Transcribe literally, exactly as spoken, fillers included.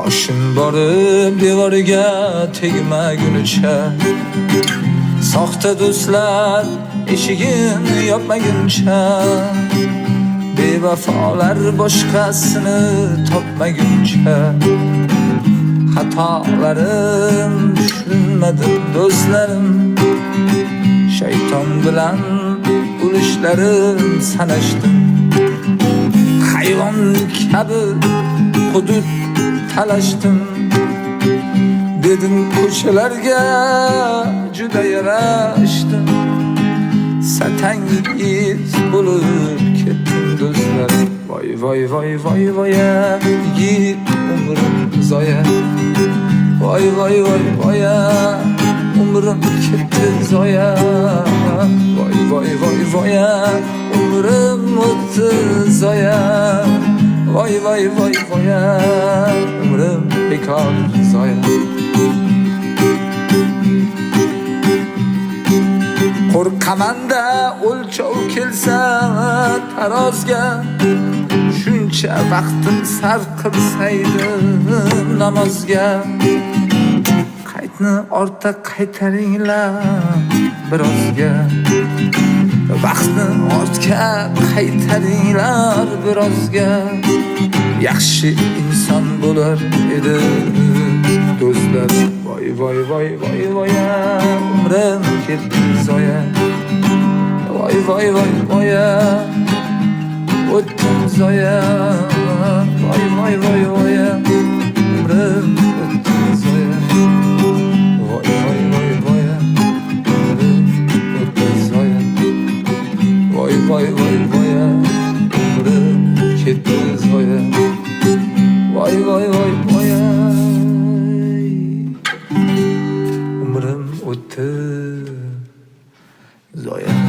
boshing borib devoriga tegmagunicha, soxta do'stlar eshigini yopmaguncha, bevafolar boshqasini topmaguncha, xatolarim tushunmadim do'stlarim, shayton bilan ulushlarim sanashdim. Hayvon kabi hudud talashdim, dedim ko'chalarga juda yarashdim. Satangiz bo'lib ketdim do'stlarim. Voy voy voy voy voy yigit umrim zoya. Voy voy voy voy umrim ketdi zoya. Voy voy voy voy umrim o'tdi zoya. Voy voy voy voy umrim bekor zoya. Qo'rqamanda o'lchov kelsa tarozga, shuncha vaqtim sarf qilsaydi namozga. Qaytni ortga qaytaringlar birozga, vaqtni ortga qaytaringlar birozga. Yaxshi inson bo'lar edi do'stlar. Voy voy voy voy voy umrim ketdi zoya. Voy voy voy voy o'tdi zoya. Voy voy voy voy umrim o'tdi zoya. Voy voy voy voy umrim o'tdi zoya. Voy voy voy voy umrim ketdi zoya. Voy voy voy voy umrim o'tdi zoya.